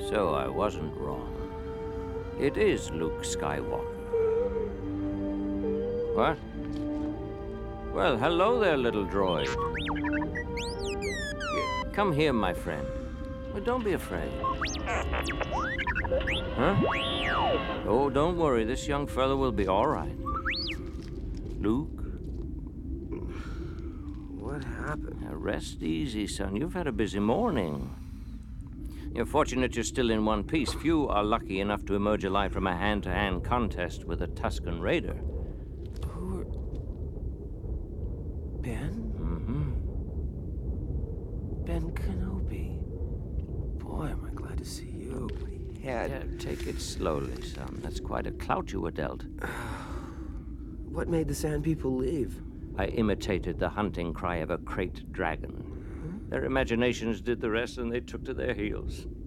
So I wasn't wrong. It is Luke Skywalker. What? Well, hello there, little droid. Come here, my friend. Well, don't be afraid. Huh? Oh, don't worry. This young fella will be all right. Luke? What happened? Now rest easy, son. You've had a busy morning. You're fortunate you're still in one piece. Few are lucky enough to emerge alive from a hand-to-hand contest with a Tusken Raider. Who are... Ben? Mm-hmm. Ben Kenobi. Boy, am I glad to see you. But he had... Yeah, take it slowly, son. That's quite a clout you were dealt. What made the Sand People leave? I imitated the hunting cry of a crate dragon. Their imaginations did the rest, and they took to their heels.